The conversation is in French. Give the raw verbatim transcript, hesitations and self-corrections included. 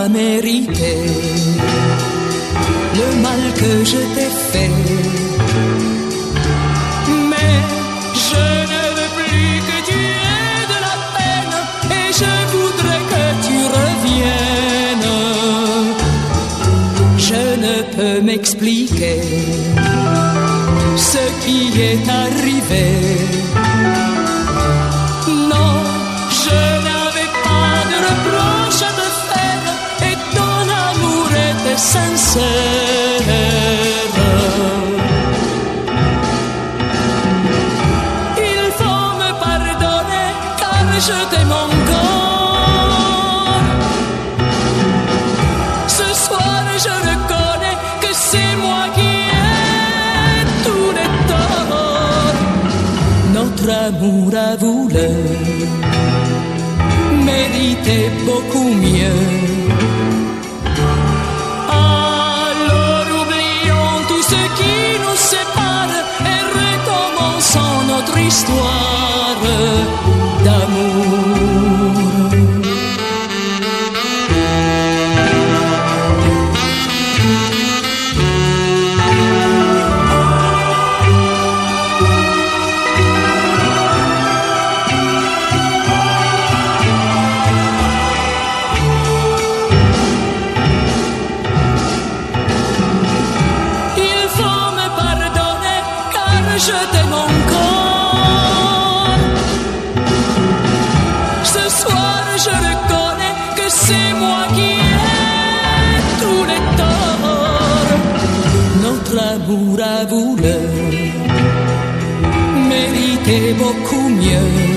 pas mérité le mal que je t'ai fait. Mais je ne veux plus que tu aies de la peine et je voudrais que tu reviennes. Je ne peux m'expliquer ce qui est arrivé. Non, je n'avais pas de reproche à te faire et ton amour était sincère. Il faut me pardonner car je t'aime encore. Ce soir je reconnais que c'est moi qui ai tous les torts. Notre amour a voulu mériter beaucoup mieux. Alors oublions tout ce qui nous sépare et recommençons notre histoire d'amour. Je t'aime encore. Ce soir je reconnais que c'est moi qui ai tous les torts. Notre amour a voulu mériter beaucoup mieux.